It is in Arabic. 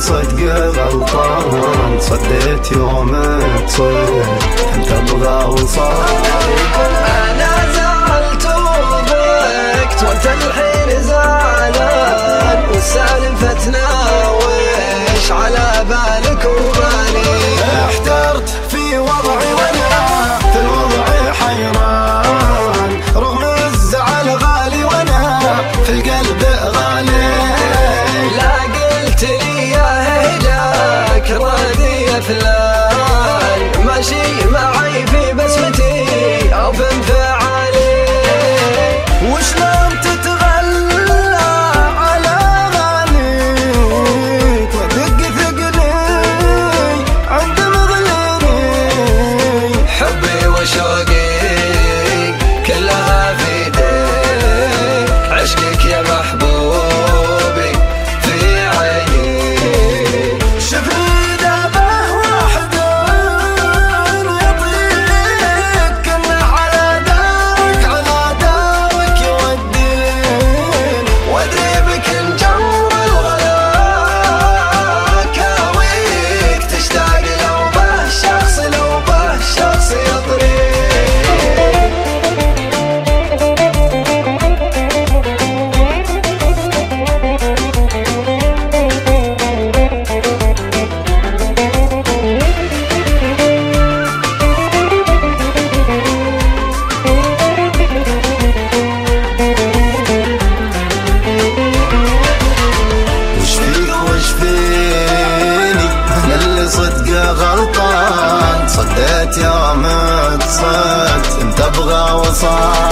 صدق غلطان، صديت يوم تصير انت ابغى وصال. انا زعلت وضحكت وانت الحين زعلان، وسالفتنا وش على بالك وبالي. احترت في وضعي وانا في الوضع حيران، رغم الزعل غالي وانا في القلب غالي. لا قلت لي يا هيجاك راضي فلان، ماشي معي في بسمتي او في انفعالي. وشلون تتغلى على غاليك ودق ثقلي عند مغليني. حبي وشوقي كلها في ايديك، عشقك يا محبوبي في عيني. شوفني ذبه واحد يطيق كله على دارك يودين. وادري بك ان جمر الغلا كاويك، تشتاق لو به شخص يطريك. غلطان صديت يوم تصدت انت ابغى وصال.